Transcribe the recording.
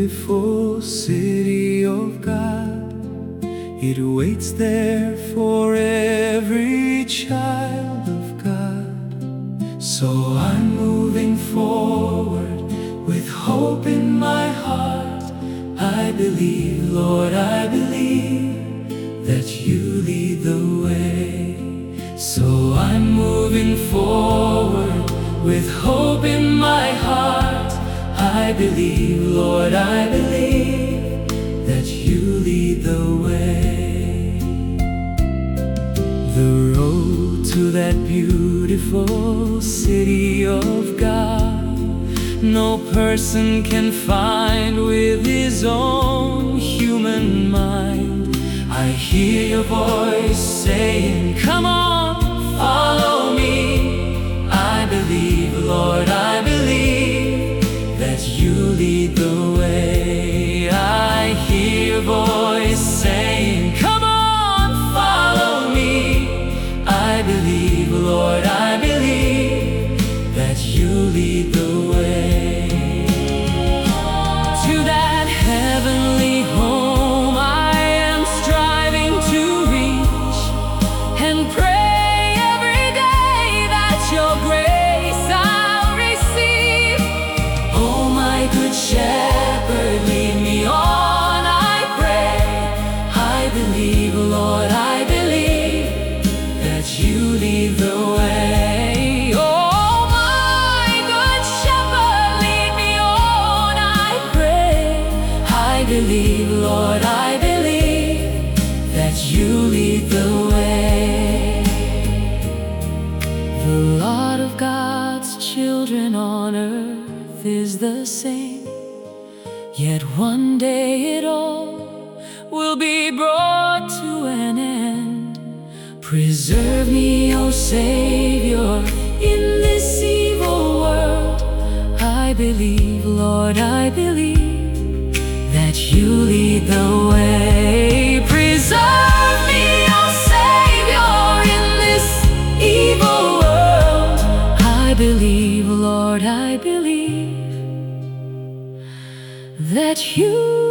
beautiful city of God. It waits there for every child of God. So I'm moving forward with hope in my heart. I believe, Lord, I believe that you lead the way. So I'm moving forward with hope in my heart. I believe, Lord, I believe that you lead the way. The road to that beautiful city of God, no person can find with his own human mind. I hear your voice saying, come on, follow me. I believe, Lord, I believe that you lead the way. I hear your voice saying, come on, follow me. I believe, Lord, I believe that you lead the way. To that heavenly home I am striving to reach, and pray every day that your grace I'll receive. Oh, my good shepherd, lead me on, I pray. I believe, Lord, I believe that you lead the way. Oh, my good shepherd, lead me on, I pray. I believe, Lord, I believe that you lead the way. The lot of God's children on earth is the same, yet one day it all will be brought to an end. Preserve me, O Savior, in this evil world. I believe, Lord, I believe that you lead the way. Preserve me, O Savior, in this evil world. I believe, Lord, I believe that you